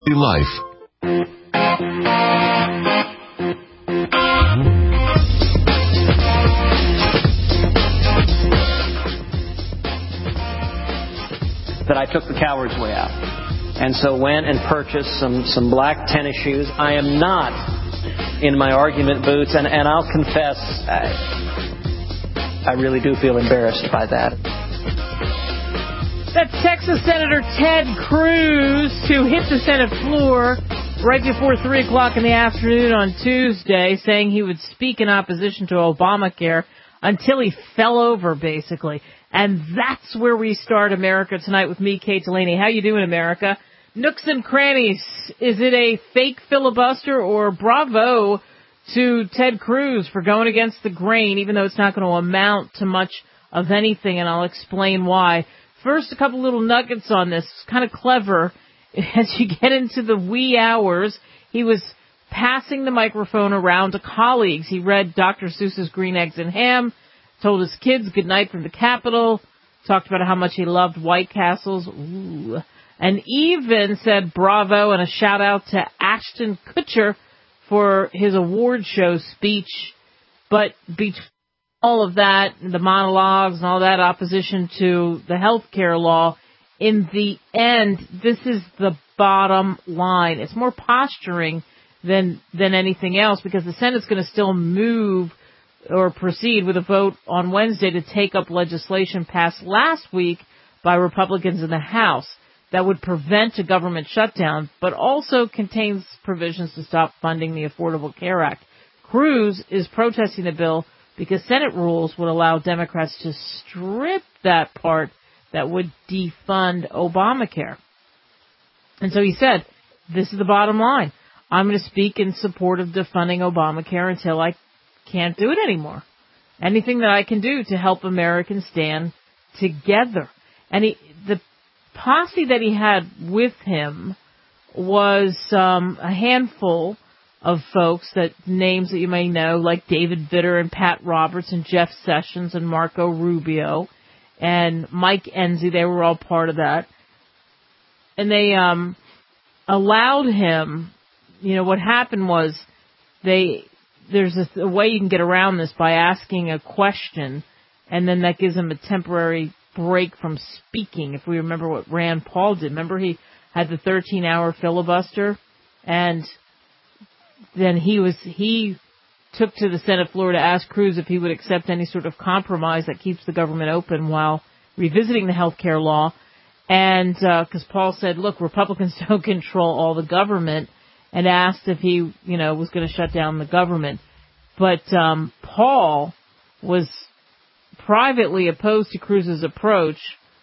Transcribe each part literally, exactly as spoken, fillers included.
Life. That I took the coward's way out, and so went and purchased some, some black tennis shoes. I am not in my argument boots, and, and I'll confess, I, I really do feel embarrassed by that. That's Texas Senator Ted Cruz, who hit the Senate floor right before three o'clock in the afternoon on Tuesday, saying he would speak in opposition to Obamacare until he fell over, basically. And that's where we start America tonight with me, Kate Delaney. How you doing, America? Nooks and crannies. Is it a fake filibuster, or bravo to Ted Cruz for going against the grain, even though it's not going to amount to much of anything, and I'll explain why. First, a couple little nuggets on this. It's kind of clever. As you get into the wee hours, he was passing the microphone around to colleagues. He read Doctor Seuss's Green Eggs and Ham, told his kids goodnight from the Capitol, talked about how much he loved White Castles, ooh, and even said bravo and a shout-out to Ashton Kutcher for his award show speech. But between all of that, the monologues and all that opposition to the health care law, in the end, this is the bottom line. It's more posturing than than anything else, because the Senate's going to still move or proceed with a vote on Wednesday to take up legislation passed last week by Republicans in the House that would prevent a government shutdown, but also contains provisions to stop funding the Affordable Care Act. Cruz is protesting the bill because Senate rules would allow Democrats to strip that part that would defund Obamacare. And so he said, this is the bottom line. I'm going to speak in support of defunding Obamacare until I can't do it anymore. Anything that I can do to help Americans stand together. And he, the posse that he had with him was um, a handful of folks, that names that you may know, like David Vitter and Pat Roberts and Jeff Sessions and Marco Rubio and Mike Enzi. They were all part of that. And they um, allowed him, you know, what happened was they... There's a, a way you can get around this by asking a question, and then that gives him a temporary break from speaking. If we remember what Rand Paul did, remember he had the thirteen-hour filibuster, and then he was he took to the Senate floor to ask Cruz if he would accept any sort of compromise that keeps the government open while revisiting the health care law, and because uh, Paul said, look, Republicans don't control all the government, and asked if he, you know, was going to shut down the government. But um, Paul was privately opposed to Cruz's approach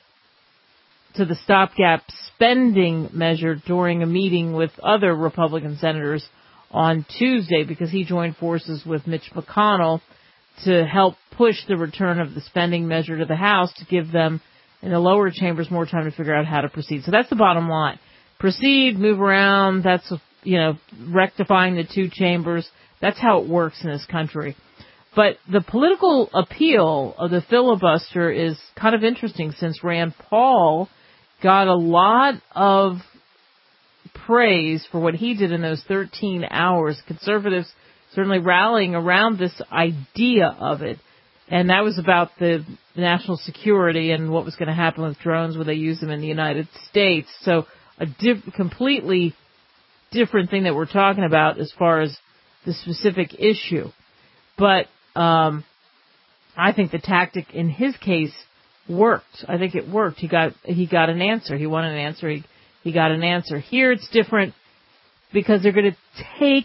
to the stopgap spending measure during a meeting with other Republican senators on Tuesday, because he joined forces with Mitch McConnell to help push the return of the spending measure to the House to give them in the lower chambers more time to figure out how to proceed. So that's the bottom line. Proceed, move around, that's, you know, rectifying the two chambers. That's how it works in this country. But the political appeal of the filibuster is kind of interesting, since Rand Paul got a lot of praise for what he did in those thirteen hours. Conservatives certainly rallying around this idea of it. And that was about the national security and what was going to happen with drones when they use them in the United States. So a diff- completely different thing that we're talking about as far as the specific issue. But um, I think the tactic in his case worked. I think it worked. He got he got an answer. He wanted an answer. He, he got an answer. Here it's different because they're going to take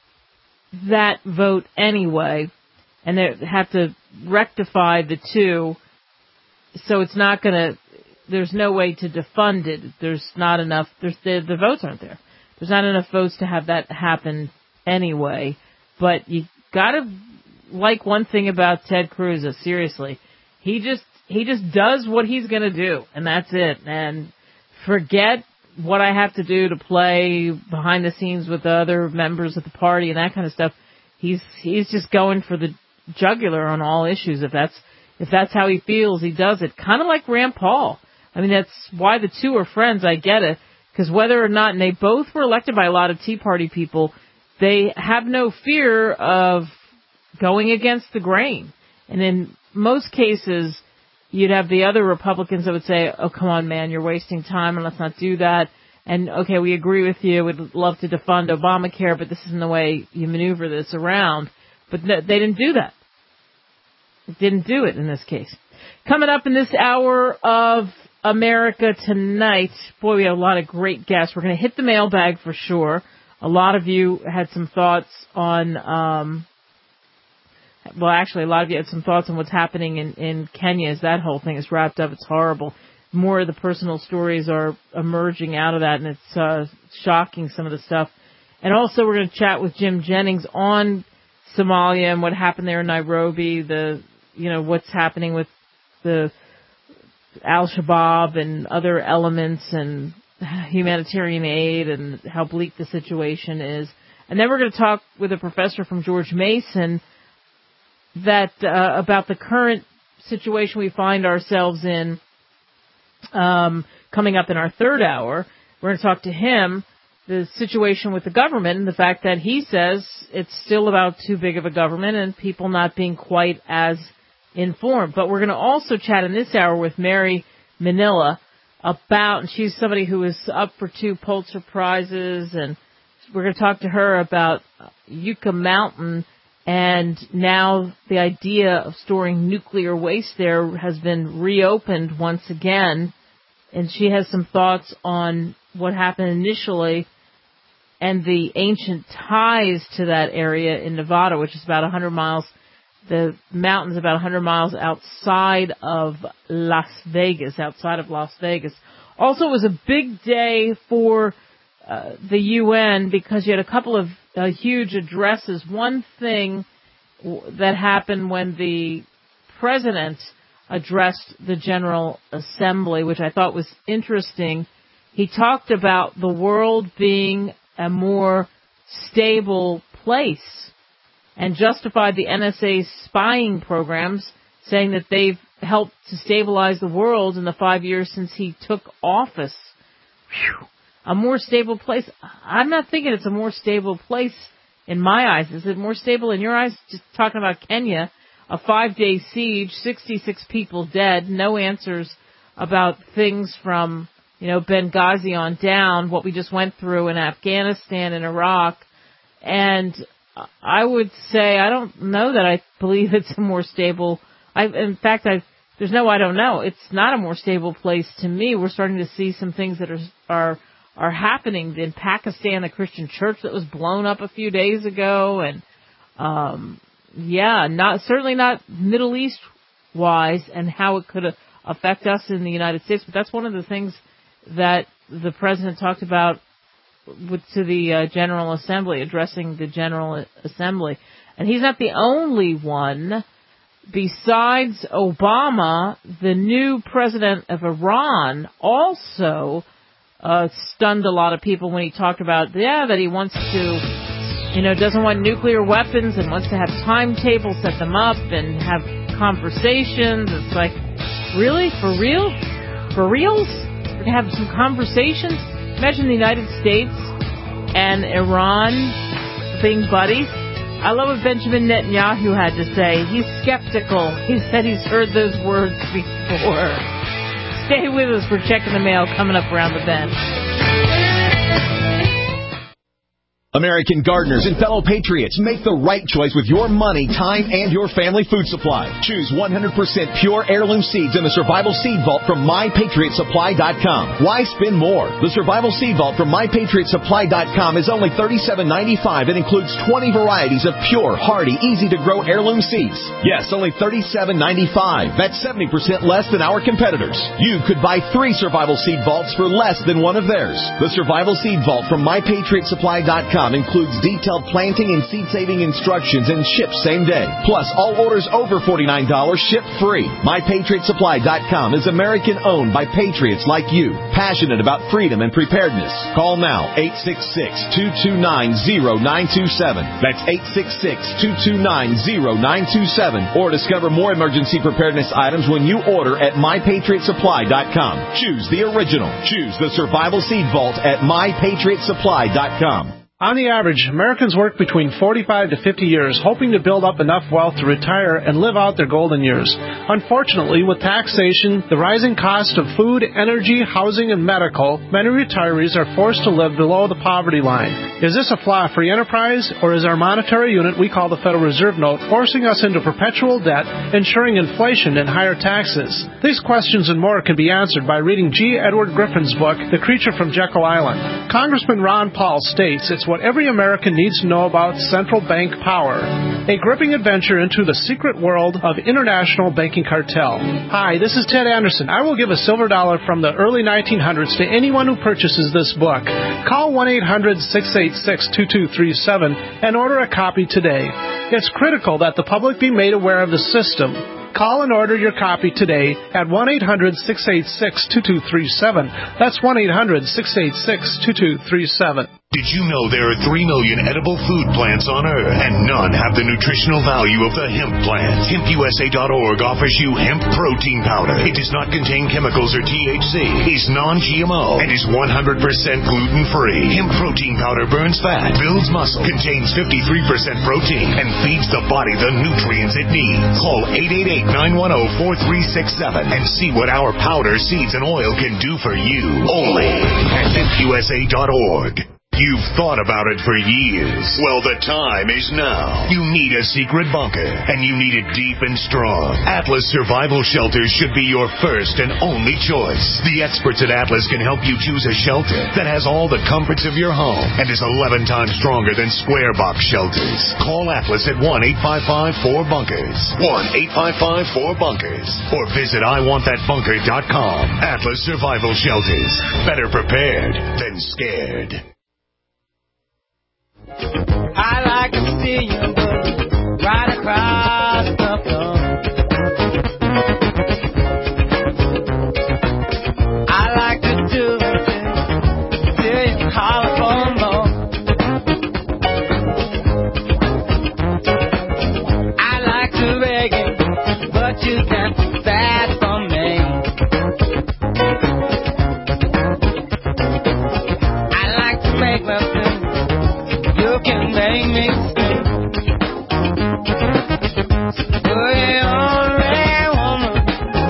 that vote anyway, and they have to rectify the two. So it's not going to, there's no way to defund it. There's not enough, there's the, the votes aren't there. There's not enough votes to have that happen anyway. But you got to like one thing about Ted Cruz, is seriously, he just he just does what he's going to do, and that's it. And forget what I have to do to play behind the scenes with the other members of the party and that kind of stuff. He's he's just going for the jugular on all issues. If that's if that's how he feels, he does it. Kind of like Rand Paul. I mean, that's why the two are friends. I get it. Because whether or not, and they both were elected by a lot of Tea Party people, they have no fear of going against the grain. And in most cases, you'd have the other Republicans that would say, oh, come on, man, you're wasting time and let's not do that. And, okay, we agree with you. We'd love to defund Obamacare, but this isn't the way you maneuver this around. But they didn't do that. Didn't do it in this case. Coming up in this hour of America Tonight, boy, we have a lot of great guests. We're going to hit the mailbag for sure. A lot of you had some thoughts on, um, well, actually, a lot of you had some thoughts on what's happening in, in Kenya as that whole thing is wrapped up. It's horrible. More of the personal stories are emerging out of that, and it's uh, shocking, some of the stuff. And also we're going to chat with Jim Jennings on Somalia and what happened there in Nairobi, the, you know, what's happening with the Al-Shabaab and other elements and humanitarian aid and how bleak the situation is. And then we're going to talk with a professor from George Mason that uh, about the current situation we find ourselves in. Um, coming up in our third hour, we're going to talk to him, the situation with the government and the fact that he says it's still about too big of a government and people not being quite as informed. But we're going to also chat in this hour with Mary Manila about, and she's somebody who is up for two Pulitzer Prizes, and we're going to talk to her about Yucca Mountain, and now the idea of storing nuclear waste there has been reopened once again, and she has some thoughts on what happened initially and the ancient ties to that area in Nevada, which is about one hundred miles. The mountain's about one hundred miles outside of Las Vegas, outside of Las Vegas. Also, it was a big day for uh, the U N because you had a couple of uh, huge addresses. One thing w- that happened when the president addressed the General Assembly, which I thought was interesting. He talked about the world being a more stable place and justified the N S A's spying programs, saying that they've helped to stabilize the world in the five years since he took office. Whew. A more stable place. I'm not thinking it's a more stable place in my eyes. Is it more stable in your eyes? Just talking about Kenya, a five-day siege, sixty-six people dead, no answers about things from, you know, Benghazi on down, what we just went through in Afghanistan and Iraq. And I would say I don't know that I believe it's a more stable. I, in fact, I there's no I don't know. It's not a more stable place to me. We're starting to see some things that are are are happening in Pakistan, the Christian church that was blown up a few days ago, and um, yeah, not certainly not Middle East wise, and how it could affect us in the United States. But that's one of the things that the president talked about with, to the uh, General Assembly, addressing the General Assembly. And he's not the only one. Besides Obama, the new president of Iran also uh, stunned a lot of people when he talked about, yeah, that he wants to, you know, doesn't want nuclear weapons and wants to have timetables, set them up, and have conversations. It's like, really? For real? For reals? We're going to have some conversations? Imagine the United States and Iran being buddies. I love what Benjamin Netanyahu had to say. He's skeptical. He said he's heard those words before. Stay with us. We're checking the mail coming up around the bend. American gardeners and fellow patriots, make the right choice with your money, time, and your family food supply. Choose one hundred percent pure heirloom seeds in the Survival Seed Vault from my patriot supply dot com. Why spend more? The Survival Seed Vault from my patriot supply dot com is only thirty-seven ninety-five and includes twenty varieties of pure, hardy, easy-to-grow heirloom seeds. Yes, only thirty-seven ninety-five. That's seventy percent less than our competitors. You could buy three Survival Seed Vaults for less than one of theirs. The Survival Seed Vault from my patriot supply dot com com includes detailed planting and seed-saving instructions and ships same day. Plus, all orders over forty-nine dollars ship free. my patriot supply dot com is American-owned by patriots like you, passionate about freedom and preparedness. Call now, eight six six, two two nine, zero nine two seven. That's eight six six, two two nine, zero nine two seven. Or discover more emergency preparedness items when you order at my patriot supply dot com. Choose the original. Choose the Survival Seed Vault at my patriot supply dot com. On the average, Americans work between forty-five to fifty years, hoping to build up enough wealth to retire and live out their golden years. Unfortunately, with taxation, the rising cost of food, energy, housing, and medical, many retirees are forced to live below the poverty line. Is this a flaw free enterprise, or is our monetary unit we call the Federal Reserve Note forcing us into perpetual debt, ensuring inflation and higher taxes? These questions and more can be answered by reading G. Edward Griffin's book, The Creature from Jekyll Island. Congressman Ron Paul states it's what every American needs to know about central bank power. A gripping adventure into the secret world of international banking cartel. Hi, this is Ted Anderson. I will give a silver dollar from the early nineteen hundreds to anyone who purchases this book. Call one eight hundred, six eight six, two two three seven and order a copy today. It's critical that the public be made aware of the system. Call and order your copy today at one eight hundred, six eight six, two two three seven. That's one eight hundred, six eight six, two two three seven. Did you know there are three million edible food plants on Earth, and none have the nutritional value of the hemp plant? hemp u s a dot org offers you hemp protein powder. It does not contain chemicals or T H C, is non G M O, and is one hundred percent gluten-free. Hemp protein powder burns fat, builds muscle, contains fifty-three percent protein, and feeds the body the nutrients it needs. Call eight eight eight, nine one zero, four three six seven and see what our powder, seeds, and oil can do for you. Only at hemp u s a dot org. You've thought about it for years. Well, the time is now. You need a secret bunker, and you need it deep and strong. Atlas Survival Shelters should be your first and only choice. The experts at Atlas can help you choose a shelter that has all the comforts of your home and is eleven times stronger than square box shelters. Call Atlas at one eight five five, four bunkers. one eight five five, four bunkers. Or visit I want that bunker dot com. Atlas Survival Shelters. Better prepared than scared. I like to see you move right across the floor. I like to do it till you call for more. I like to beg you, but you can't be bad for me. I like to make love to you can make me scream. You're the only woman.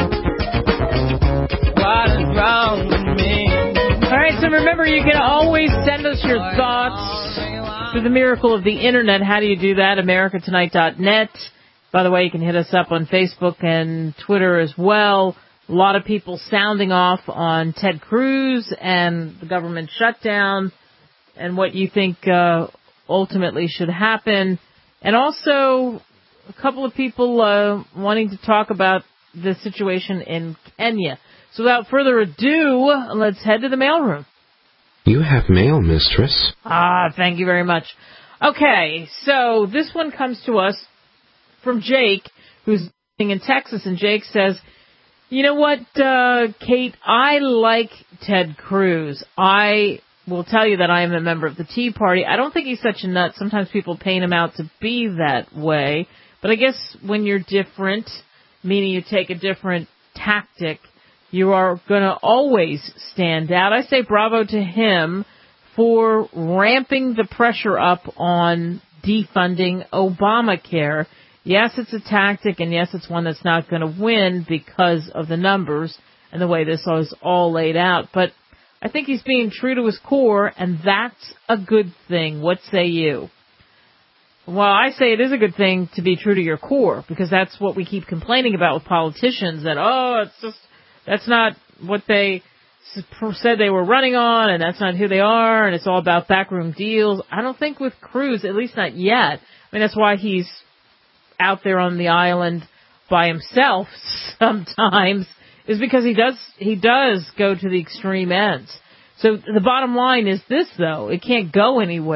What is wrong with me? All right, so remember, you can always send us your thoughts through the miracle of the Internet. How do you do that? America Tonight dot net. By the way, you can hit us up on Facebook and Twitter as well. A lot of people sounding off on Ted Cruz and the government shutdown and what you think uh, ultimately should happen. And also a couple of people uh, wanting to talk about the situation in Kenya. So without further ado, let's head to the mailroom. You have mail, mistress. Ah, thank you very much. Okay, so this one comes to us from Jake, who's living in Texas, and Jake says, you know what, uh, Kate, I like Ted Cruz. I will tell you that I am a member of the Tea Party. I don't think he's such a nut. Sometimes people paint him out to be that way. But I guess when you're different, meaning you take a different tactic, you are going to always stand out. I say bravo to him for ramping the pressure up on defunding Obamacare. Yes, it's a tactic, and yes, it's one that's not going to win because of the numbers and the way this is all laid out. But I think he's being true to his core, and that's a good thing. What say you? Well, I say it is a good thing to be true to your core, because that's what we keep complaining about with politicians, that, oh, it's just, that's not what they said they were running on, and that's not who they are, and it's all about backroom deals. I don't think with Cruz, at least not yet. I mean, that's why he's out there on the island by himself sometimes, is because he does he does go to the extreme ends. So the bottom line is this, though. It can't go anywhere.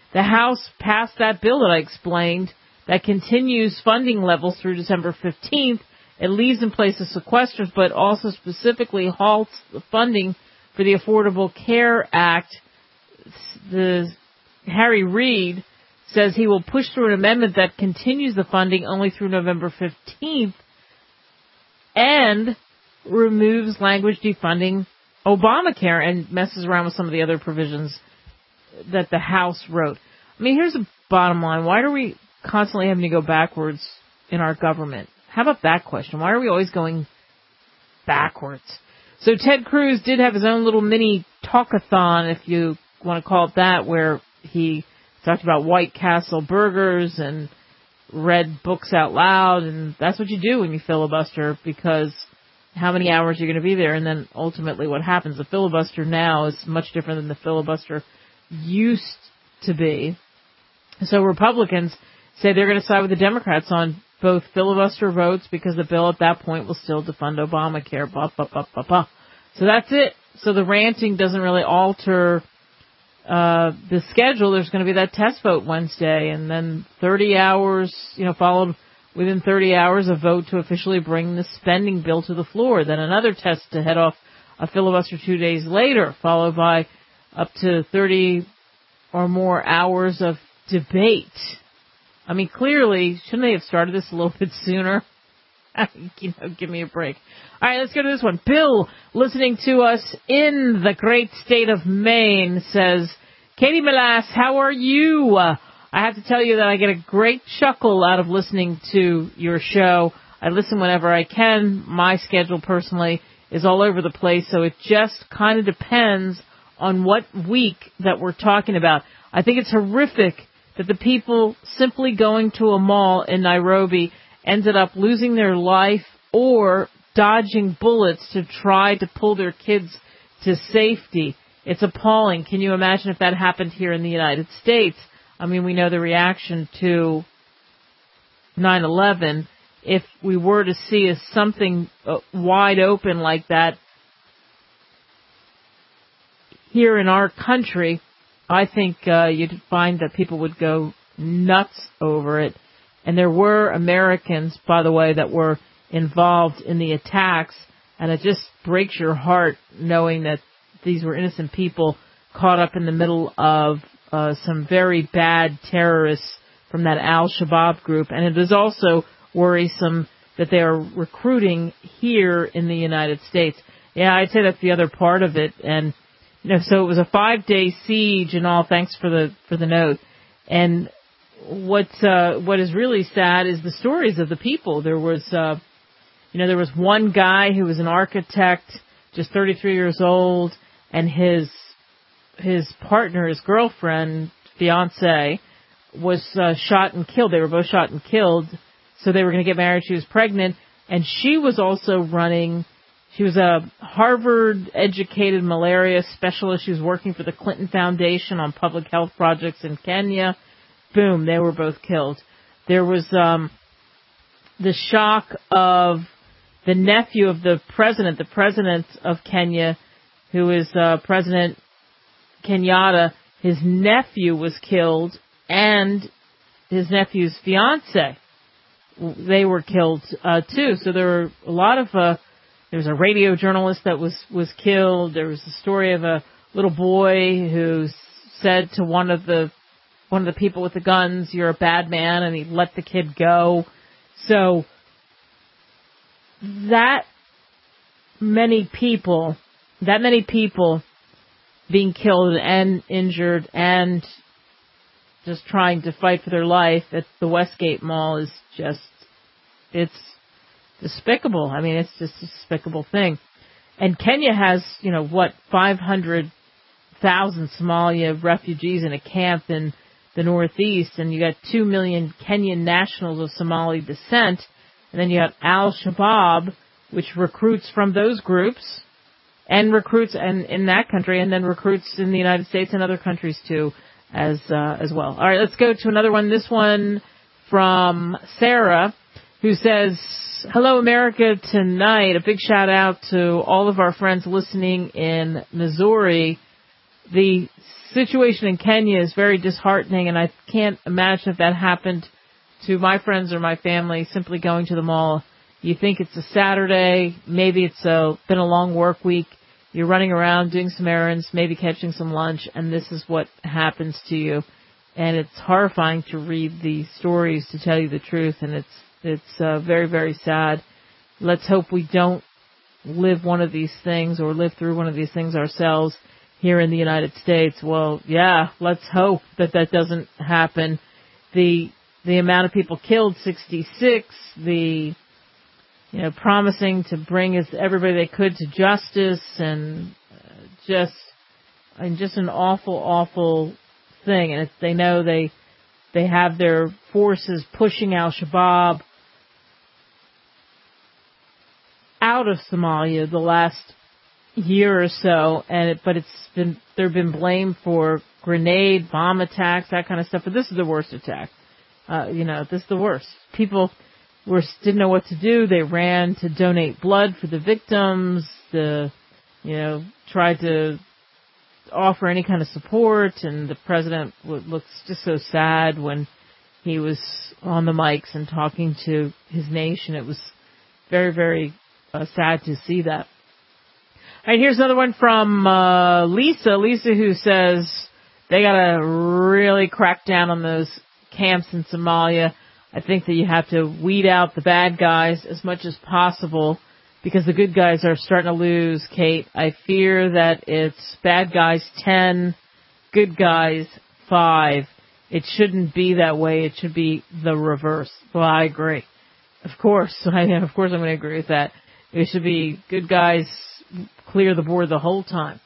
The House passed that bill that I explained that continues funding levels through December fifteenth. It leaves in place the sequesters, but also specifically halts the funding for the Affordable Care Act. The Harry Reid says he will push through an amendment that continues the funding only through November fifteenth and removes language defunding Obamacare and messes around with some of the other provisions that the House wrote. I mean, here's the bottom line. Why are we constantly having to go backwards in our government? How about that question? Why are we always going backwards? So Ted Cruz did have his own little mini talkathon, if you want to call it that, where he talked about White Castle burgers and read books out loud, and that's what you do when you filibuster, because how many hours you're going to be there, and then ultimately what happens. The filibuster now is much different than the filibuster used to be. So Republicans say they're going to side with the Democrats on both filibuster votes because the bill at that point will still defund Obamacare. Bah, bah, bah, bah, bah. So that's it. So the ranting doesn't really alter uh the schedule. There's going to be that test vote Wednesday, and then thirty hours, you know, followed within thirty hours, a vote to officially bring the spending bill to the floor. Then another test to head off a filibuster two days later, followed by up to thirty or more hours of debate. I mean, clearly, shouldn't they have started this a little bit sooner? You know, give me a break. All right, let's go to this one. Bill, listening to us in the great state of Maine, says, Katie Melass, how are you? Uh, I have to tell you that I get a great chuckle out of listening to your show. I listen whenever I can. My schedule, personally, is all over the place, so it just kind of depends on what week that we're talking about. I think it's horrific that the people simply going to a mall in Nairobi ended up losing their life or dodging bullets to try to pull their kids to safety. It's appalling. Can you imagine if that happened here in the United States? I mean, we know the reaction to nine eleven. If we were to see a, something uh, wide open like that here in our country, I think uh, you'd find that people would go nuts over it. And there were Americans, by the way, that were involved in the attacks, and it just breaks your heart knowing that these were innocent people caught up in the middle of uh, some very bad terrorists from that Al-Shabaab group. And it is also worrisome that they are recruiting here in the United States. Yeah, I'd say that's the other part of it. And you know, so it was a five-day siege and all. Thanks for the for the note. And what uh, what is really sad is the stories of the people. There was, uh, you know, there was one guy who was an architect, just thirty-three years old, and his his partner, his girlfriend, fiance, was uh, shot and killed. They were both shot and killed. So they were going to get married. She was pregnant, and she was also running. She was a Harvard-educated malaria specialist. She was working for the Clinton Foundation on public health projects in Kenya. Boom, they were both killed. There was um, the shock of the nephew of the president, the president of Kenya, who is uh, President Kenyatta. His nephew was killed, and his nephew's fiance. They were killed, uh, too. So there were a lot of... Uh, There was a radio journalist that was, was killed. There was a story of a little boy who said to one of the one of the people with the guns, "You're a bad man," and he let the kid go. So that many people, that many people being killed and injured and just trying to fight for their life at the Westgate Mall is just, it's despicable. I mean, it's just a despicable thing. And Kenya has, you know, what, five hundred thousand Somalia refugees in a camp in the northeast, and you got two million Kenyan nationals of Somali descent, and then you got Al-Shabaab, which recruits from those groups, and recruits and in that country, and then recruits in the United States and other countries too, as uh, as well. All right, let's go to another one. This one from Sarah, who says, "Hello, America tonight. A big shout out to all of our friends listening in Missouri. The situation in Kenya is very disheartening, and I can't imagine if that happened to my friends or my family simply going to the mall. You think it's a Saturday, maybe it's a, been a long work week, you're running around doing some errands, maybe catching some lunch, and this is what happens to you. And it's horrifying to read the stories, to tell you the truth, and it's it's uh, very, very sad. Let's hope we don't live one of these things or live through one of these things ourselves here in the United States. Well, yeah, let's hope that that doesn't happen. The the amount of people killed, sixty-six, the, you know, promising to bring as everybody they could to justice, and uh, just, and just an awful, awful thing. And if they know they, they have their forces pushing Al-Shabaab out of Somalia the last year or so, and it, but it's been, they've been blamed for grenade, bomb attacks, that kind of stuff. But this is the worst attack. Uh, you know, this is the worst. People were didn't know what to do. They ran to donate blood for the victims. The, you know, tried to offer any kind of support, and the president looks just so sad when he was on the mics and talking to his nation. It was very, very uh, sad to see that. All right, here's another one from uh, Lisa. Lisa, who says they got to really crack down on those camps in Somalia. I think that you have to weed out the bad guys as much as possible, because the good guys are starting to lose, Kate. I fear that it's bad guys ten, good guys five. It shouldn't be that way. It should be the reverse. Well, I agree. Of course. I, of course I'm going to agree with that. It should be good guys clear the board the whole time.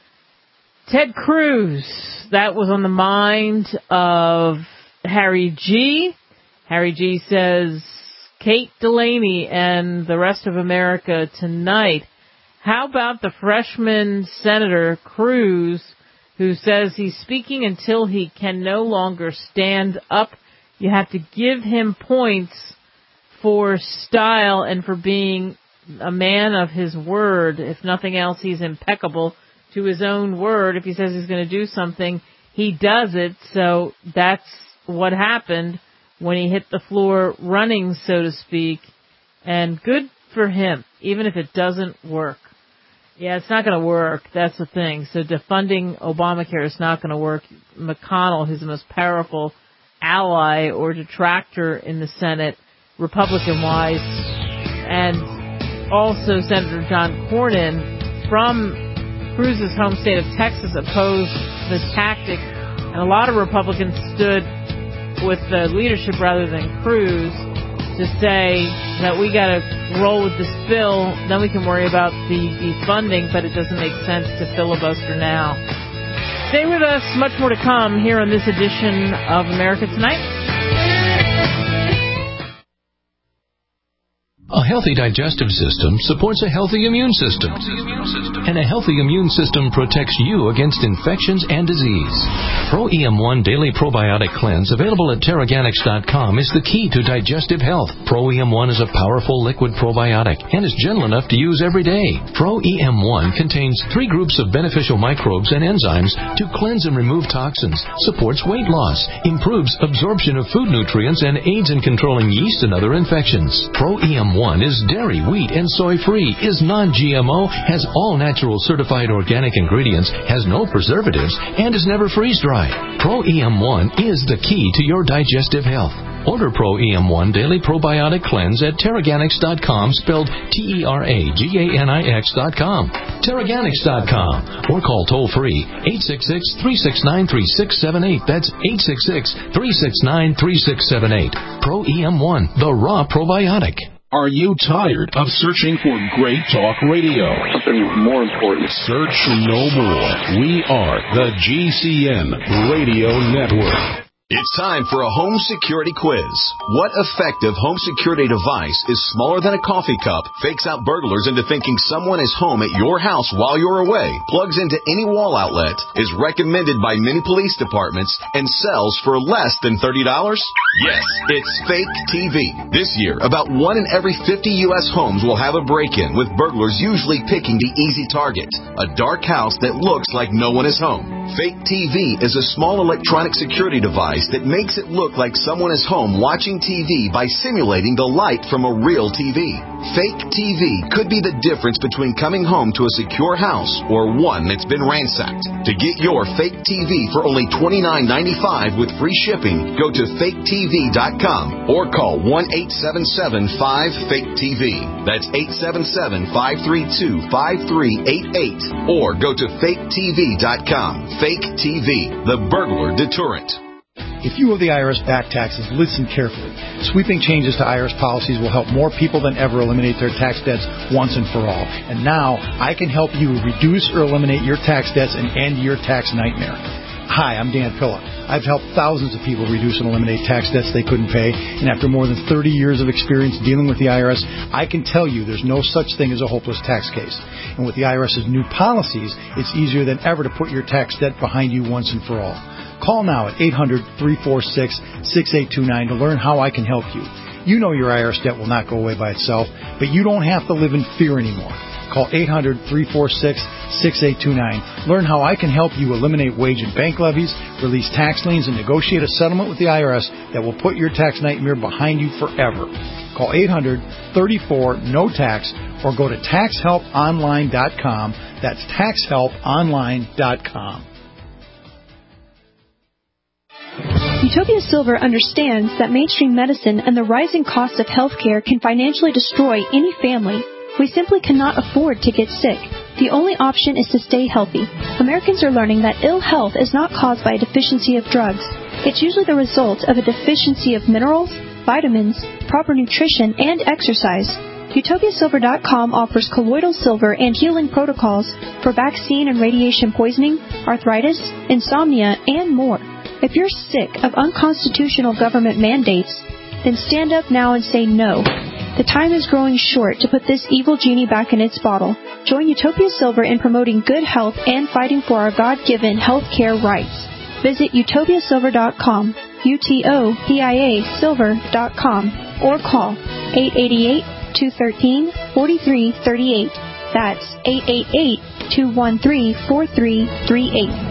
Ted Cruz, that was on the mind of Harry G. Harry G says, Kate Delaney and the rest of America tonight, how about the freshman Senator Cruz, who says he's speaking until he can no longer stand up? You have to give him points for style and for being a man of his word. If nothing else, he's impeccable to his own word. If he says he's going to do something, he does it. So that's what happened when he hit the floor running, so to speak. And good for him, even if it doesn't work. Yeah, it's not going to work. That's the thing. So defunding Obamacare is not going to work. McConnell, who's the most powerful ally or detractor in the Senate, Republican-wise, and also Senator John Cornyn from Cruz's home state of Texas, opposed the tactic. And a lot of Republicans stood with the leadership rather than Cruz to say that we got to roll with this bill, then we can worry about the, the funding, but it doesn't make sense to filibuster now. Stay with us. Much more to come here on this edition of America Tonight. A healthy digestive system supports a healthy immune system. And a healthy immune system protects you against infections and disease. Pro E M one Daily Probiotic Cleanse, available at Terraganics dot com, is the key to digestive health. Pro E M one is a powerful liquid probiotic and is gentle enough to use every day. Pro E M one contains three groups of beneficial microbes and enzymes to cleanse and remove toxins, supports weight loss, improves absorption of food nutrients, and aids in controlling yeast and other infections. Pro E M one is dairy, wheat, and soy-free, is non-G M O, has all natural certified organic ingredients, has no preservatives, and is never freeze-dried. Pro E M one is the key to your digestive health. Order Pro E M one Daily Probiotic Cleanse at Terraganics dot com, spelled T E R A G A N I X dot com. Terraganics dot com, or call toll-free eight six six, three six nine, three six seven eight. That's eight six six, three six nine, three six seven eight. Pro E M one, the raw probiotic. Are you tired of searching for great talk radio? Something more important. Search no more. We are the G C N Radio Network. It's time for a home security quiz. What effective home security device is smaller than a coffee cup, fakes out burglars into thinking someone is home at your house while you're away, plugs into any wall outlet, is recommended by many police departments, and sells for less than thirty dollars? Yes, it's Fake T V. This year, about one in every fifty U S homes will have a break-in, with burglars usually picking the easy target, a dark house that looks like no one is home. Fake T V is a small electronic security device that makes it look like someone is home watching T V by simulating the light from a real T V. Fake T V could be the difference between coming home to a secure house or one that's been ransacked. To get your Fake T V for only twenty-nine ninety-five with free shipping, go to fake T V dot com or call one eight seven seven five fake T V. That's eight seven seven, five three two, five three eight eight or go to fake T V dot com. Fake T V, the burglar deterrent. If you owe the I R S back taxes, listen carefully. Sweeping changes to I R S policies will help more people than ever eliminate their tax debts once and for all. And now, I can help you reduce or eliminate your tax debts and end your tax nightmare. Hi, I'm Dan Pilla. I've helped thousands of people reduce and eliminate tax debts they couldn't pay, and after more than thirty years of experience dealing with the I R S, I can tell you there's no such thing as a hopeless tax case. And with the I R S's new policies, it's easier than ever to put your tax debt behind you once and for all. Call now at eight hundred, three four six, six eight two nine to learn how I can help you. You know your I R S debt will not go away by itself, but you don't have to live in fear anymore. Call eight hundred, three four six, six eight two nine. Learn how I can help you eliminate wage and bank levies, release tax liens, and negotiate a settlement with the I R S that will put your tax nightmare behind you forever. Call eight hundred, three four, N O T A X or go to tax help online dot com. That's tax help online dot com. Utopia Silver understands that mainstream medicine and the rising cost of healthcare can financially destroy any family. We simply cannot afford to get sick. The only option is to stay healthy. Americans are learning that ill health is not caused by a deficiency of drugs. It's usually the result of a deficiency of minerals, vitamins, proper nutrition, and exercise. Utopia Silver dot com offers colloidal silver and healing protocols for vaccine and radiation poisoning, arthritis, insomnia, and more. If you're sick of unconstitutional government mandates, then stand up now and say no. The time is growing short to put this evil genie back in its bottle. Join Utopia Silver in promoting good health and fighting for our God-given health care rights. Visit Utopia Silver dot com, U T O P I A Silver dot com, or call eight eight eight, two one three, four three three eight. That's eight eight eight, two one three, four three three eight.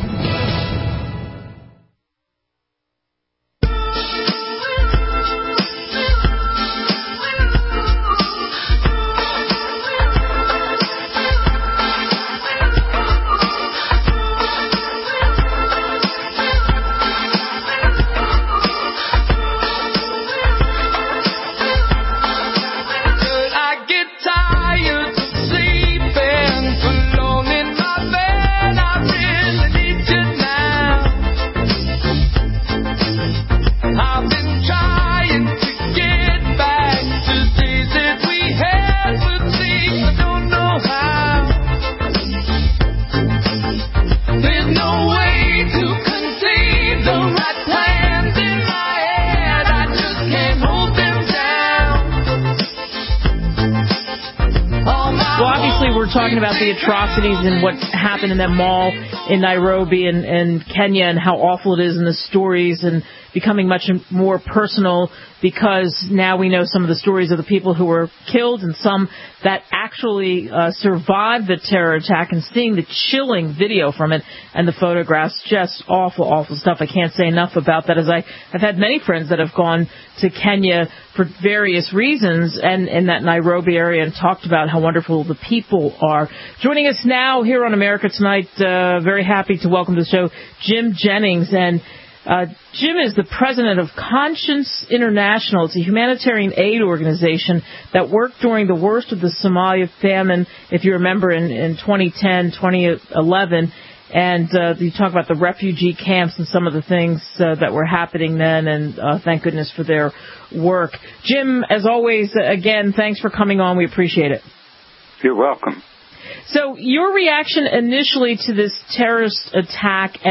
Talking about the atrocities and what happened in that mall in Nairobi and, and Kenya and how awful it is, and the stories, and becoming much more personal because now we know some of the stories of the people who were killed and some that actually uh, survived the terror attack, and seeing the chilling video from it and the photographs, just awful, awful stuff. I can't say enough about that, as I, I've had many friends that have gone to Kenya for various reasons and in that Nairobi area and talked about how wonderful the people are. Joining us now here on America Tonight, uh, very happy to welcome to the show Jim Jennings. And Uh, Jim is the president of Conscience International. It's a humanitarian aid organization that worked during the worst of the Somalia famine, if you remember, in, in twenty ten, twenty eleven. And uh, you talk about the refugee camps and some of the things uh, that were happening then, and uh, thank goodness for their work. Jim, as always, again, thanks for coming on. We appreciate it. You're welcome. So your reaction initially to this terrorist attack and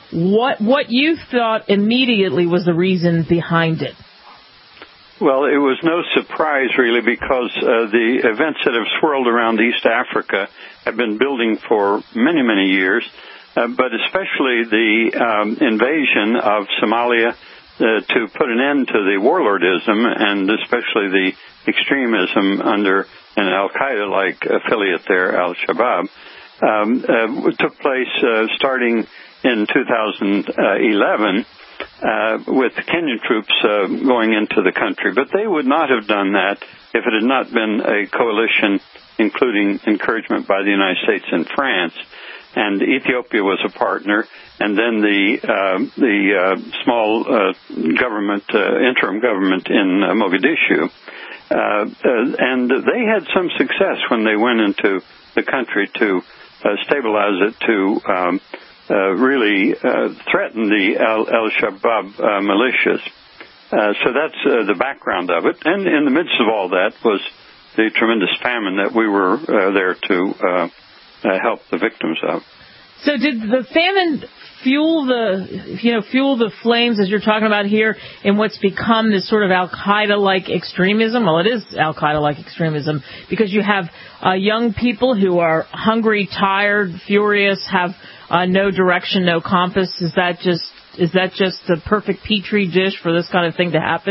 what what you thought immediately was the reason behind it. Well, it was no surprise, really, because uh, the events that have swirled around East Africa have been building for many, many years, uh, but especially the um, invasion of Somalia uh, to put an end to the warlordism and especially the extremism under an al-Qaeda-like affiliate there, al-Shabaab, um, uh, took place uh, starting in two thousand eleven. Uh, with Kenyan troops uh, going into the country. But they would not have done that if it had not been a coalition, including encouragement by the United States and France. And Ethiopia was a partner, and then the uh, the uh, small uh, government, uh, interim government in uh, Mogadishu. Uh, uh, and they had some success when they went into the country to uh, stabilize it, to um, Uh, really uh, threatened the Al- al-Shabaab uh, militias. Uh, so that's uh, the background of it. And in the midst of all that was the tremendous famine that we were uh, there to uh, uh, help the victims of. So did the famine fuel the, you know, fuel the flames, as you're talking about here, in what's become this sort of al-Qaeda-like extremism? Well, it is al-Qaeda-like extremism because you have uh, young people who are hungry, tired, furious, have Uh, no direction, no compass. Is that just is that just the perfect petri dish for this kind of thing to happen?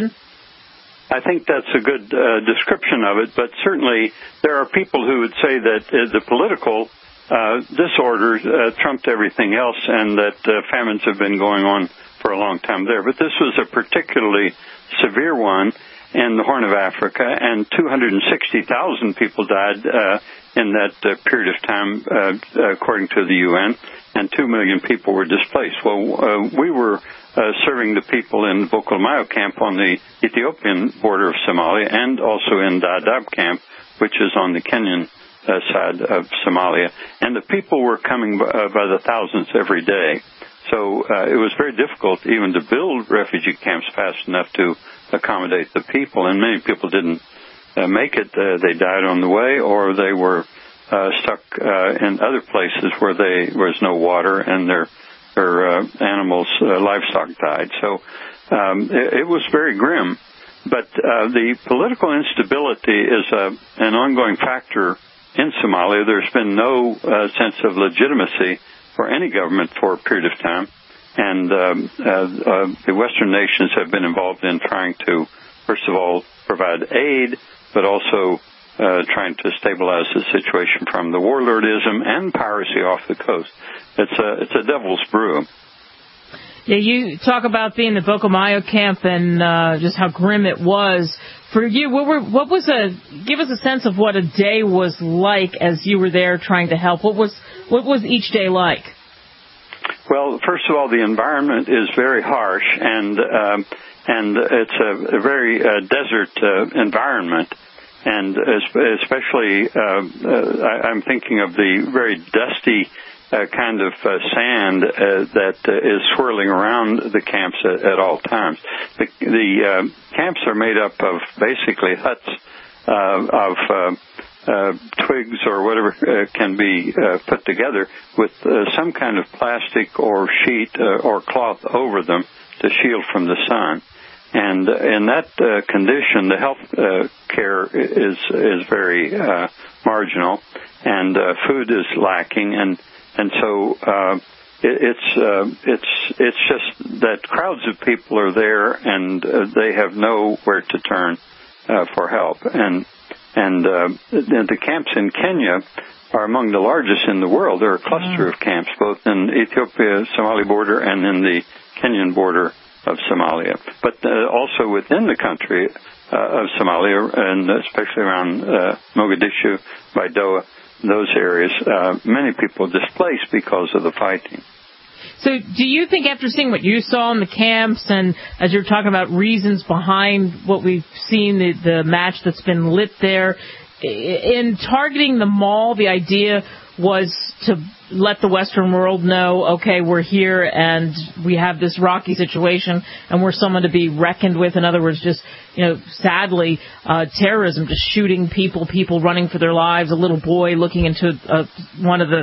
I think that's a good uh, description of it, but certainly there are people who would say that uh, the political uh, disorder uh, trumped everything else and that uh, famines have been going on for a long time there. But this was a particularly severe one in the Horn of Africa, and two hundred sixty thousand people died uh, in that uh, period of time, uh, according to the U N, and two million people were displaced. Well, uh, we were uh, serving the people in Bukulamayo camp on the Ethiopian border of Somalia and also in Dadaab camp, which is on the Kenyan uh, side of Somalia. And the people were coming by, uh, by the thousands every day. So uh, it was very difficult even to build refugee camps fast enough to accommodate the people, and many people didn't uh, make it. Uh, they died on the way, or they were uh, stuck uh, in other places where they, there was no water and their their uh, animals, uh, livestock died. So um, it, it was very grim. But uh, the political instability is a, an ongoing factor in Somalia. There's been no uh, sense of legitimacy for any government for a period of time. And um, uh, uh, the Western nations have been involved in trying to, first of all, provide aid, but also uh, trying to stabilize the situation from the warlordism and piracy off the coast. It's a it's a devil's brew. Yeah, you talk about being in the Bukulamayo camp and uh, just how grim it was for you. What were what was a give us a sense of what a day was like as you were there trying to help. What was what was each day like? Well, first of all, the environment is very harsh, and um, and it's a, a very uh, desert uh, environment, and especially uh, uh, I, I'm thinking of the very dusty uh, kind of uh, sand uh, that uh, is swirling around the camps at, at all times. The, the uh, camps are made up of basically huts uh, of uh, Uh, twigs or whatever uh, can be uh, put together with uh, some kind of plastic or sheet uh, or cloth over them to shield from the sun. And in that uh, condition, the health uh, care is is very uh, marginal, and uh, food is lacking, and and so uh, it, it's uh, it's it's just that crowds of people are there, and uh, they have nowhere to turn uh, for help. And And uh, the camps in Kenya are among the largest in the world. There are a cluster of camps, both in Ethiopia, Somali border, and in the Kenyan border of Somalia. But uh, also within the country uh, of Somalia, and especially around uh, Mogadishu, Baidoa, those areas, uh, many people displaced because of the fighting. So do you think, after seeing what you saw in the camps, and as you're talking about reasons behind what we've seen, the, the match that's been lit there, in targeting the mall, the idea was to let the Western world know, okay, we're here and we have this rocky situation and we're someone to be reckoned with. In other words, just, you know, sadly, uh, terrorism, just shooting people, people running for their lives, a little boy looking into uh, one of the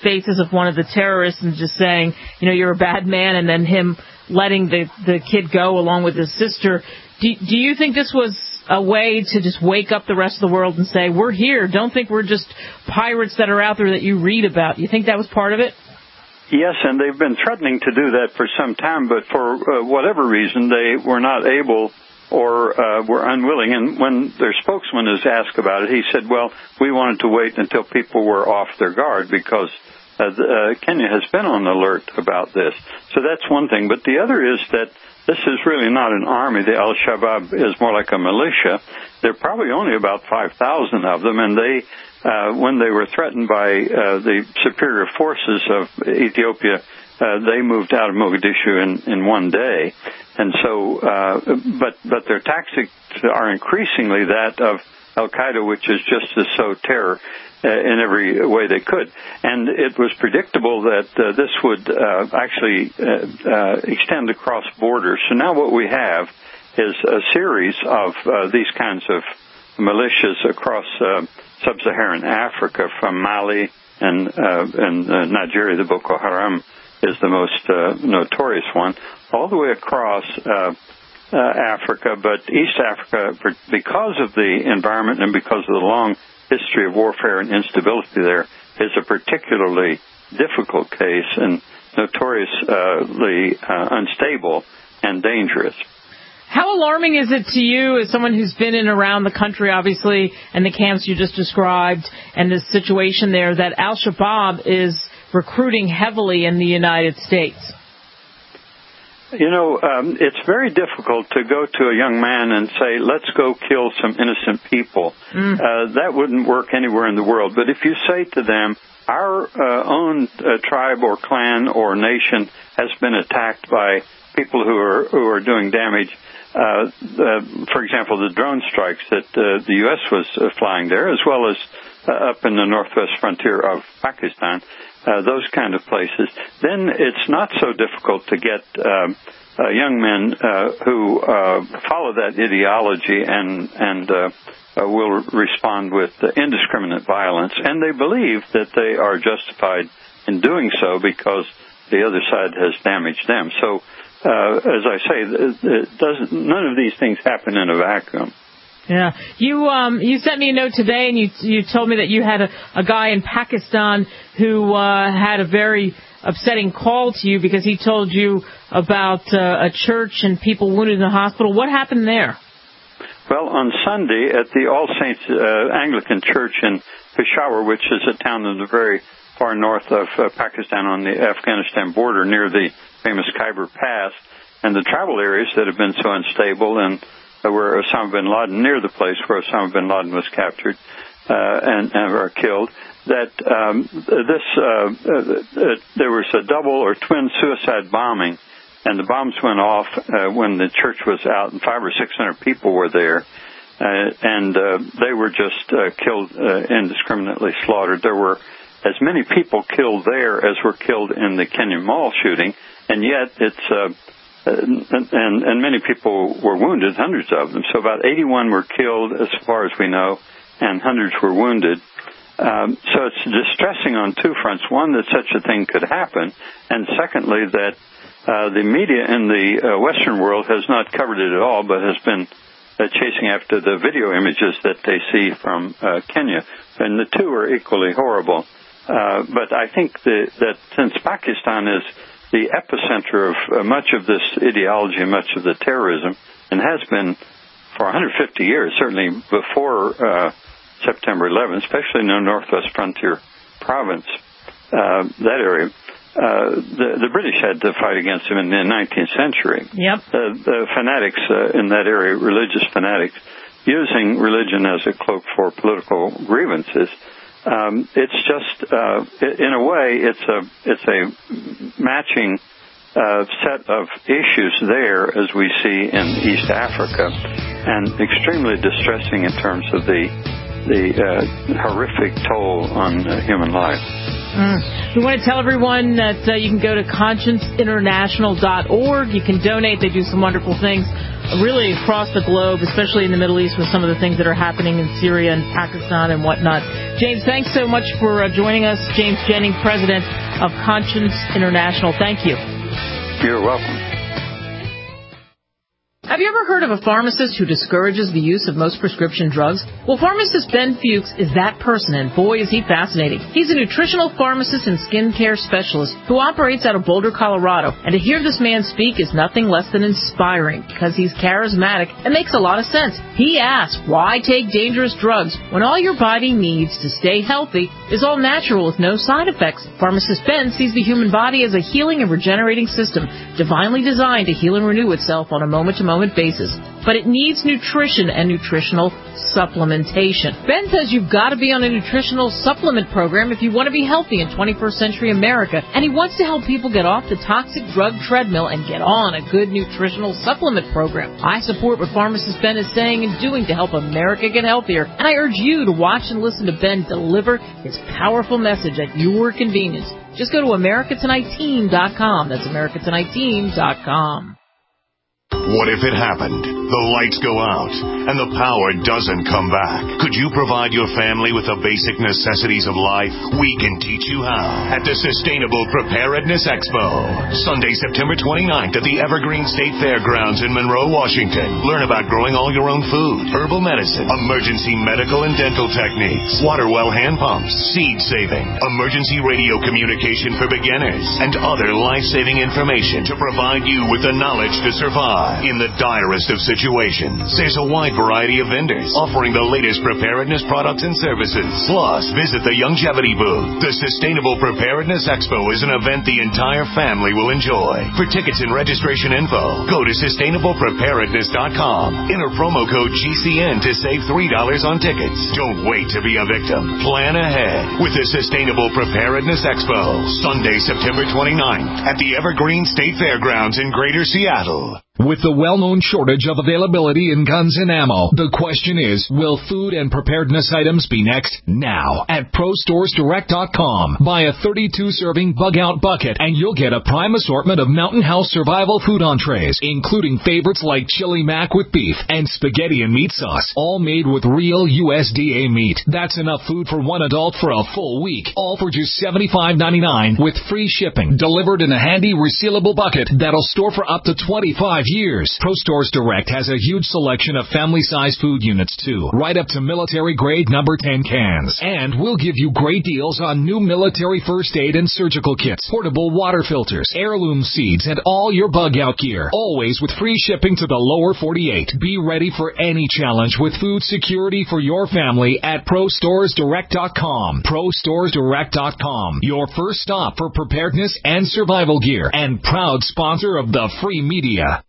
faces of one of the terrorists and just saying, you know, you're a bad man, and then him letting the, the kid go along with his sister. Do, do you think this was a way to just wake up the rest of the world and say, we're here, don't think we're just pirates that are out there that you read about? You think that was part of it? Yes, and they've been threatening to do that for some time, but for uh, whatever reason, they were not able or uh, were unwilling. And when their spokesman is asked about it, he said, well, we wanted to wait until people were off their guard because uh, uh, Kenya has been on alert about this. So that's one thing. But the other is that this is really not an army. The Al-Shabaab is more like a militia. There are probably only about five thousand of them, and they, uh, when they were threatened by uh, the superior forces of Ethiopia, uh, they moved out of Mogadishu in, in one day. And so, uh, but, but their tactics are increasingly that of Al-Qaeda, which is just to sow terror uh, in every way they could. And it was predictable that uh, this would uh, actually uh, uh, extend across borders. So now what we have is a series of uh, these kinds of militias across uh, sub-Saharan Africa, from Mali and, uh, and uh, Nigeria. The Boko Haram is the most uh, notorious one, all the way across uh, uh, Africa, but East Africa, because of the environment and because of the long history of warfare and instability there, is a particularly difficult case and notoriously uh, unstable and dangerous. How alarming is it to you, as someone who's been in and around the country, obviously, and the camps you just described, and the situation there, that Al-Shabaab is recruiting heavily in the United States? You know, um, it's very difficult to go to a young man and say, let's go kill some innocent people. Mm. Uh, that wouldn't work anywhere in the world. But if you say to them, our uh, own uh, tribe or clan or nation has been attacked by people who are who are doing damage, uh, uh, for example, the drone strikes that uh, the U S was uh, flying there, as well as uh, up in the northwest frontier of Pakistan, Uh, those kind of places, then it's not so difficult to get um, uh, young men uh, who uh, follow that ideology and and uh, uh, will respond with uh, indiscriminate violence, and they believe that they are justified in doing so because the other side has damaged them. So, uh, as I say, it doesn't, none of these things happen in a vacuum. Yeah, you um you sent me a note today, and you you told me that you had a, a guy in Pakistan who uh, had a very upsetting call to you because he told you about uh, a church and people wounded in the hospital. What happened there? Well, on Sunday at the All Saints uh, Anglican Church in Peshawar, which is a town in the very far north of uh, Pakistan on the Afghanistan border near the famous Khyber Pass, and the travel areas that have been so unstable, and where Osama bin Laden, near the place where Osama bin Laden was captured uh, and, and or killed, that um, this uh, uh, there was a double or twin suicide bombing, and the bombs went off uh, when the church was out, and five or six hundred people were there, uh, and uh, they were just uh, killed, uh, indiscriminately slaughtered. There were as many people killed there as were killed in the Kenya Mall shooting, and yet it's uh, Uh, and, and, and many people were wounded, hundreds of them. So about eighty-one were killed, as far as we know, and hundreds were wounded. Um, so it's distressing on two fronts. One, that such a thing could happen, and secondly, that uh, the media in the uh, Western world has not covered it at all, but has been uh, chasing after the video images that they see from uh, Kenya. And the two are equally horrible. Uh, but I think that, that since Pakistan is the epicenter of uh, much of this ideology and much of the terrorism, and has been for one hundred fifty years, certainly before uh, September eleventh, especially in the Northwest Frontier Province, uh, that area, uh, the, the British had to fight against them in the nineteenth century. Yep. Uh, the fanatics uh, in that area, religious fanatics, using religion as a cloak for political grievances. Um, it's just, uh, in a way, it's a it's a matching uh, set of issues there as we see in East Africa, and extremely distressing in terms of the the uh, horrific toll on uh, human life. Mm. We want to tell everyone that uh, you can go to conscience international dot org. You can donate. They do some wonderful things really across the globe, especially in the Middle East with some of the things that are happening in Syria and Pakistan and whatnot. James, thanks so much for uh, joining us. James Jennings, president of Conscience International. Thank you. You're welcome. Have you ever heard of a pharmacist who discourages the use of most prescription drugs? Well, pharmacist Ben Fuchs is that person, and boy, is he fascinating. He's a nutritional pharmacist and skincare specialist who operates out of Boulder, Colorado. And to hear this man speak is nothing less than inspiring because he's charismatic and makes a lot of sense. He asks, why take dangerous drugs when all your body needs to stay healthy is all natural with no side effects? Pharmacist Ben sees the human body as a healing and regenerating system, divinely designed to heal and renew itself on a moment-to-moment basis. But it needs nutrition and nutritional supplementation. Ben says you've got to be on a nutritional supplement program if you want to be healthy in twenty-first century America, and he wants to help people get off the toxic drug treadmill and get on a good nutritional supplement program. I support what pharmacist Ben is saying and doing to help America get healthier, and I urge you to watch and listen to Ben deliver his powerful message at your convenience. Just go to America Tonight Team dot com. That's America Tonight Team dot com. What if it happened? The lights go out and the power doesn't come back. Could you provide your family with the basic necessities of life? We can teach you how at the Sustainable Preparedness Expo. Sunday, September twenty-ninth at the Evergreen State Fairgrounds in Monroe, Washington. Learn about growing all your own food, herbal medicine, emergency medical and dental techniques, water well hand pumps, seed saving, emergency radio communication for beginners, and other life-saving information to provide you with the knowledge to survive in the direst of situations. There's a wide variety of vendors offering the latest preparedness products and services. Plus, visit the Longevity booth. The Sustainable Preparedness Expo is an event the entire family will enjoy. For tickets and registration info, go to sustainable preparedness dot com. Enter promo code G C N to save three dollars on tickets. Don't wait to be a victim. Plan ahead with the Sustainable Preparedness Expo. Sunday, September twenty-ninth at the Evergreen State Fairgrounds in Greater Seattle. With the well-known shortage of availability in guns and ammo, the question is, will food and preparedness items be next? Now, at Pro Stores Direct dot com. Buy a thirty-two serving bug-out bucket, and you'll get a prime assortment of Mountain House survival food entrees, including favorites like chili mac with beef and spaghetti and meat sauce, all made with real U S D A meat. That's enough food for one adult for a full week, all for just seventy-five ninety-nine with free shipping, delivered in a handy resealable bucket that'll store for up to twenty-five years. Pro Stores Direct has a huge selection of family-sized food units, too, right up to military-grade number ten cans. And we'll give you great deals on new military first aid and surgical kits, portable water filters, heirloom seeds, and all your bug-out gear, always with free shipping to the lower forty-eight. Be ready for any challenge with food security for your family at Pro Stores Direct dot com. Pro Stores Direct dot com, your first stop for preparedness and survival gear, and proud sponsor of the free media.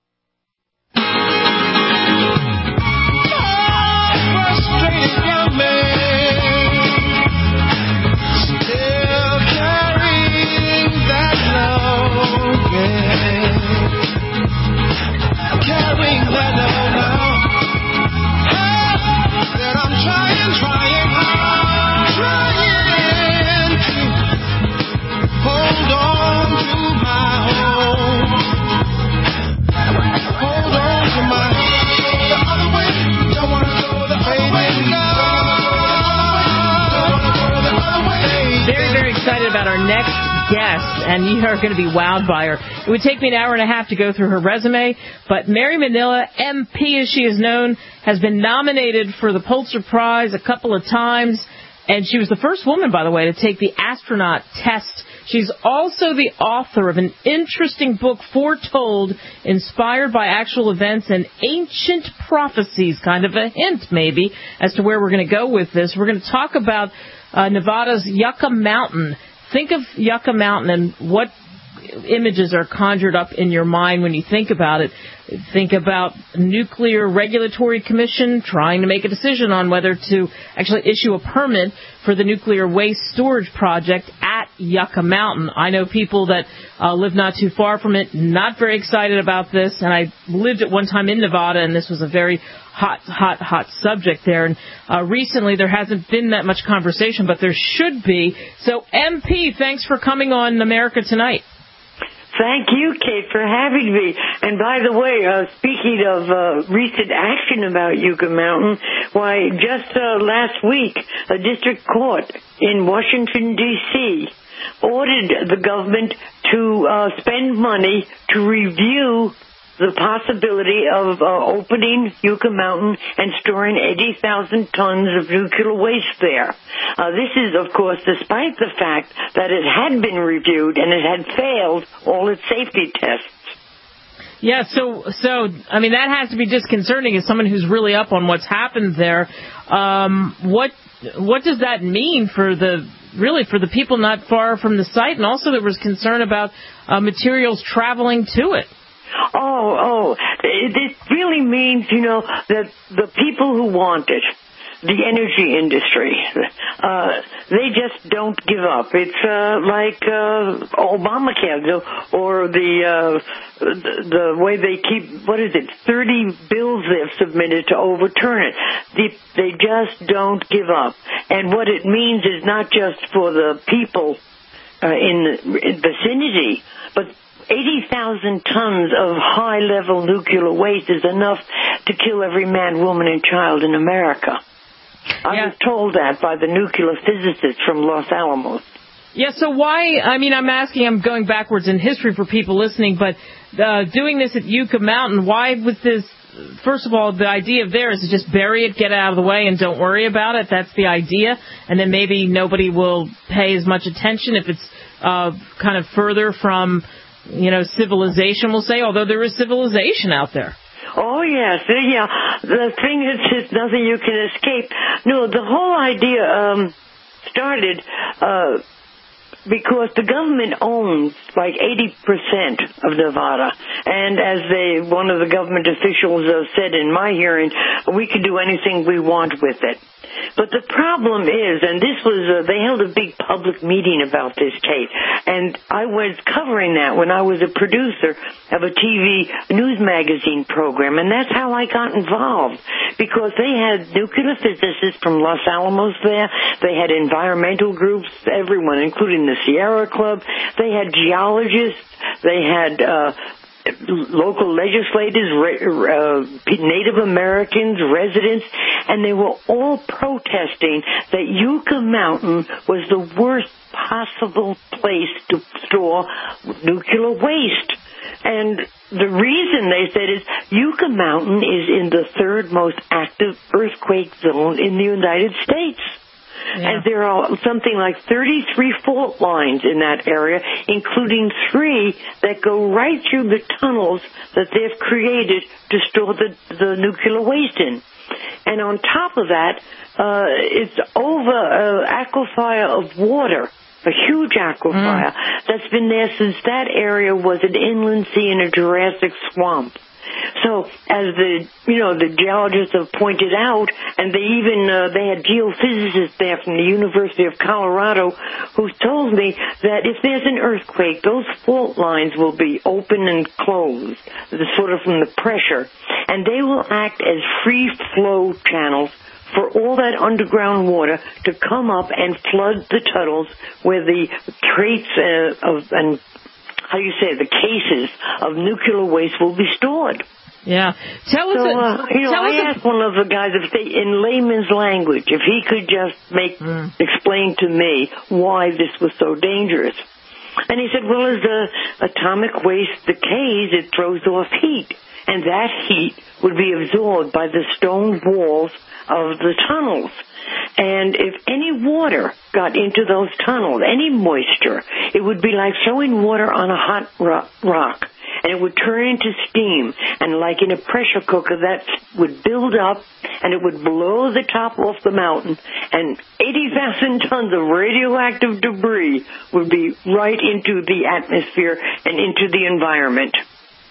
About our next guest, and you are going to be wowed by her. It would take me an hour and a half to go through her resume, but Mary Manila, M P as she is known, has been nominated for the Pulitzer Prize a couple of times, and she was the first woman, by the way, to take the astronaut test. She's also the author of an interesting book, Foretold, inspired by actual events and ancient prophecies, kind of a hint, maybe, as to where we're going to go with this. We're going to talk about uh, Nevada's Yucca Mountain. Think of Yucca Mountain and what images are conjured up in your mind when you think about it. Think about Nuclear Regulatory Commission trying to make a decision on whether to actually issue a permit for the nuclear waste storage project at Yucca Mountain. I know people that uh, live not too far from it, not very excited about this, and I lived at one time in Nevada, and this was a very hot, hot, hot subject there. And uh, recently there hasn't been that much conversation, but there should be. So, M P, thanks for coming on America Tonight. Thank you, Kate, for having me. And by the way, uh, speaking of uh, recent action about Yucca Mountain, why, just uh, last week, a district court in Washington, D C ordered the government to uh, spend money to review the possibility of uh, opening Yucca Mountain and storing eighty thousand tons of nuclear waste there. Uh, this is, of course, despite the fact that it had been reviewed and it had failed all its safety tests. Yeah, so, so I mean, that has to be disconcerting as someone who's really up on what's happened there. Um, what what does that mean for the, really, for the people not far from the site? And also there was concern about uh, materials traveling to it. Oh, oh, this really means, you know, that the people who want it, the energy industry, uh, they just don't give up. It's uh, like uh, Obamacare, or the, uh, the the way they keep, what is it, thirty bills they've submitted to overturn it. They, they just don't give up. And what it means is not just for the people uh, in the vicinity, but eighty thousand tons of high-level nuclear waste is enough to kill every man, woman, and child in America. I yeah. was told that by the nuclear physicist from Los Alamos. Yeah, so why, I mean, I'm asking, I'm going backwards in history for people listening, but uh, doing this at Yucca Mountain, why was this, first of all, the idea of there is to just bury it, get it out of the way, and don't worry about it. That's the idea. And then maybe nobody will pay as much attention if it's uh, kind of further from, you know, civilization, we'll say, although there is civilization out there. Oh, yes. Yeah. The thing is, it's nothing you can escape. No, the whole idea um, started uh, because the government owns like eighty percent of Nevada. And as they, one of the government officials uh, said in my hearing, we can do anything we want with it. But the problem is, and this was, uh, they held a big public meeting about this, Kate, and I was covering that when I was a producer of a T V news magazine program, and that's how I got involved, because they had nuclear physicists from Los Alamos there, they had environmental groups, everyone, including the Sierra Club, they had geologists, they had uh local legislators, uh, Native Americans, residents, and they were all protesting that Yucca Mountain was the worst possible place to store nuclear waste. And the reason, they said, is Yucca Mountain is in the third most active earthquake zone in the United States. Yeah. And there are something like thirty-three fault lines in that area, including three that go right through the tunnels that they've created to store the, the nuclear waste in. And on top of that, uh, it's over an aquifer of water, a huge aquifer, mm. that's been there since that area was an inland sea and a Jurassic swamp. So, as the, you know, the geologists have pointed out, and they even, uh, they had geophysicists there from the University of Colorado who told me that if there's an earthquake, those fault lines will be open and closed, sort of from the pressure, and they will act as free flow channels for all that underground water to come up and flood the tunnels where the traits uh, of, and how do you say, the cases of nuclear waste will be stored. Yeah. Tell us, so, a, uh, you know, tell I us asked a, one of the guys if they, in layman's language, if he could just make, mm. explain to me why this was so dangerous. And he said, well, as the atomic waste decays, it throws off heat. And that heat would be absorbed by the stone walls of the tunnels. And if any water got into those tunnels, any moisture, it would be like throwing water on a hot rock, and it would turn into steam. And like in a pressure cooker, that would build up, and it would blow the top off the mountain, and eighty thousand tons of radioactive debris would be right into the atmosphere and into the environment.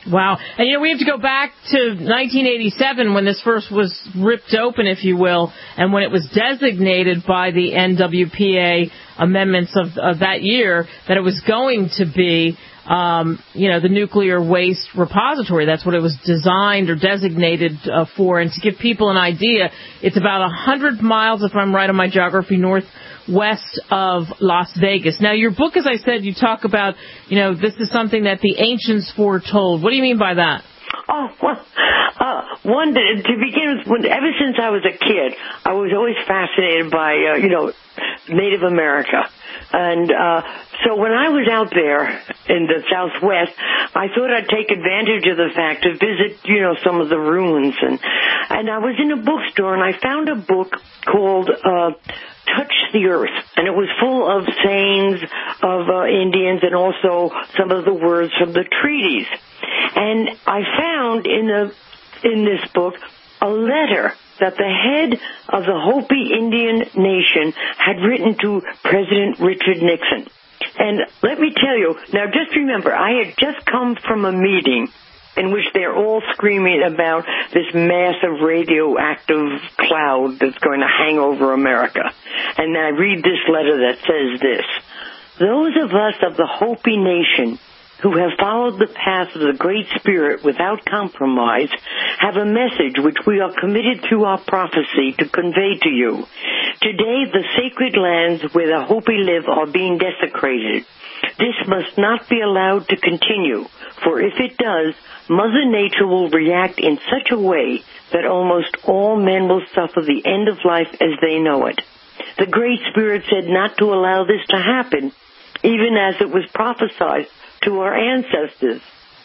Wow. And, you know, we have to go back to nineteen eighty-seven when this first was ripped open, if you will, and when it was designated by the N W P A amendments of, of that year that it was going to be, um, you know, the nuclear waste repository. That's what it was designed or designated uh, for. And to give people an idea, it's about one hundred miles, if I'm right on my geography, north west of Las Vegas. Now, your book, as I said, you talk about, you know, this is something that the ancients foretold. What do you mean by that? Oh, well, uh, one, to begin with, when, ever since I was a kid, I was always fascinated by, uh, you know, Native America. And uh, so when I was out there in the Southwest, I thought I'd take advantage of the fact to visit, you know, some of the ruins. And, and I was in a bookstore, and I found a book called uh, Touch the Earth. And it was full of sayings of uh, Indians and also some of the words from the treaties. And I found in the in this book a letter that the head of the Hopi Indian Nation had written to President Richard Nixon. And let me tell you, now just remember, I had just come from a meeting in which they're all screaming about this massive radioactive cloud that's going to hang over America. And then I read this letter that says this: those of us of the Hopi Nation who have followed the path of the Great Spirit without compromise, have a message which we are committed through our prophecy to convey to you. Today, the sacred lands where the Hopi live are being desecrated. This must not be allowed to continue, for if it does, Mother Nature will react in such a way that almost all men will suffer the end of life as they know it. The Great Spirit said not to allow this to happen, even as it was prophesied to our ancestors.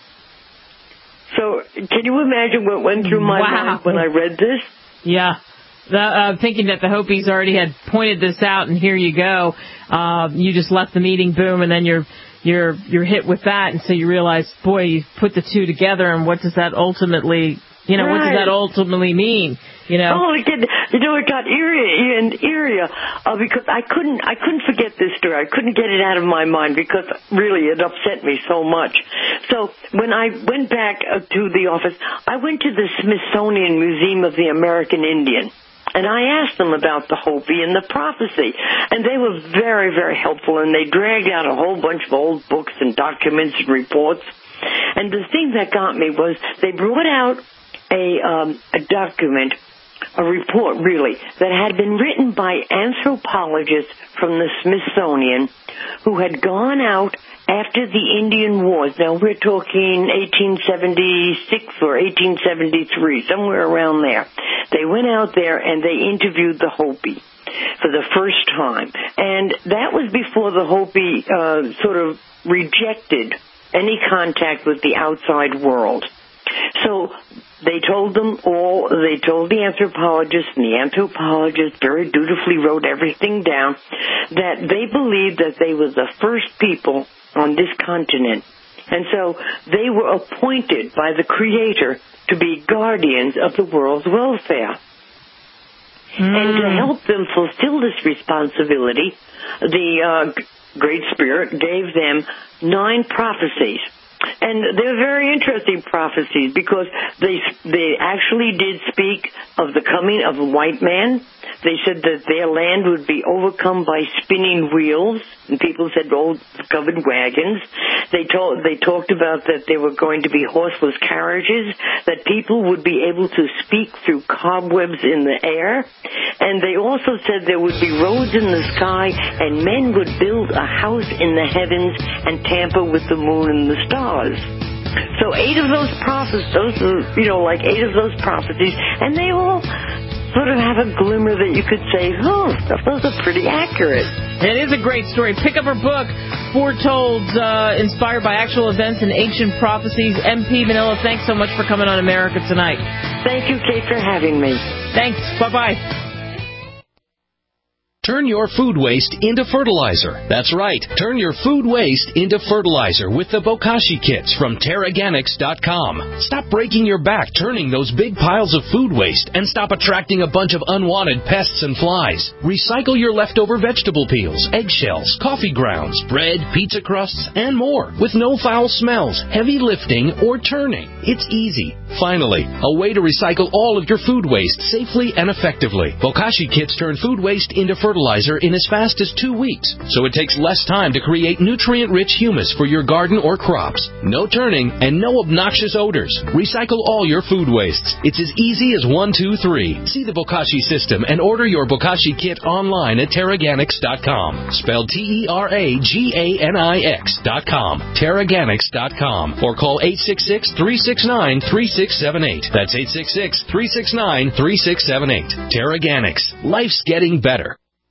So, can you imagine what went through my wow. mind when I read this? Yeah. The, uh, thinking that the Hopis already had pointed this out, and here you go. Uh, you just left the meeting, boom, and then you're you're you're hit with that, and so you realize, boy, you put the two together, and what does that ultimately, you know, right. what does that ultimately mean? You know? Oh, it did, you know, it got eerie and eerier uh, because I couldn't, I couldn't forget this story. I couldn't get it out of my mind because really it upset me so much. So when I went back uh, to the office, I went to the Smithsonian Museum of the American Indian. And I asked them about the Hopi and the prophecy. And they were very, very helpful. And they dragged out a whole bunch of old books and documents and reports. And the thing that got me was they brought out a, um, a document, a report, really, that had been written by anthropologists from the Smithsonian who had gone out after the Indian Wars. Now, we're talking eighteen seventy-six or eighteen seventy-three, somewhere around there. They went out there and they interviewed the Hopi for the first time. And that was before the Hopi uh, sort of rejected any contact with the outside world. So they told them all, they told the anthropologists, and the anthropologists very dutifully wrote everything down, that they believed that they were the first people on this continent. And so they were appointed by the Creator to be guardians of the world's welfare. Mm. And to help them fulfill this responsibility, the uh, Great Spirit gave them nine prophecies. And they're very interesting prophecies because they they actually did speak of the coming of a white man. They said that their land would be overcome by spinning wheels, and people said old covered wagons. They told they talked about that there were going to be horseless carriages, that people would be able to speak through cobwebs in the air, and they also said there would be roads in the sky, and men would build a house in the heavens and tamper with the moon and the stars. So eight of those prophecies, those are, you know, like eight of those prophecies, and they all sort of have a glimmer that you could say, oh, those are pretty accurate. It is a great story. Pick up her book, Foretold, uh, inspired by actual events and ancient prophecies. M P Manila, thanks so much for coming on America Tonight. Thank you, Kate, for having me. Thanks. Bye-bye. Turn your food waste into fertilizer. That's right. Turn your food waste into fertilizer with the Bokashi kits from Terraganics dot com. Stop breaking your back turning those big piles of food waste and stop attracting a bunch of unwanted pests and flies. Recycle your leftover vegetable peels, eggshells, coffee grounds, bread, pizza crusts, and more with no foul smells, heavy lifting, or turning. It's easy. Finally, a way to recycle all of your food waste safely and effectively. Bokashi kits turn food waste into fertilizer in as fast as two weeks, so it takes less time to create nutrient-rich humus for your garden or crops. No turning and no obnoxious odors. Recycle all your food wastes. It's as easy as one, two, three. See the Bokashi system and order your Bokashi kit online at Terraganics dot com. Spelled T E R A G A N I X dot com. Terraganics dot com. Or call eight six six, three six nine, three six seven eight. That's eight six six, three six nine, three six seven eight. Terraganics. Life's getting better.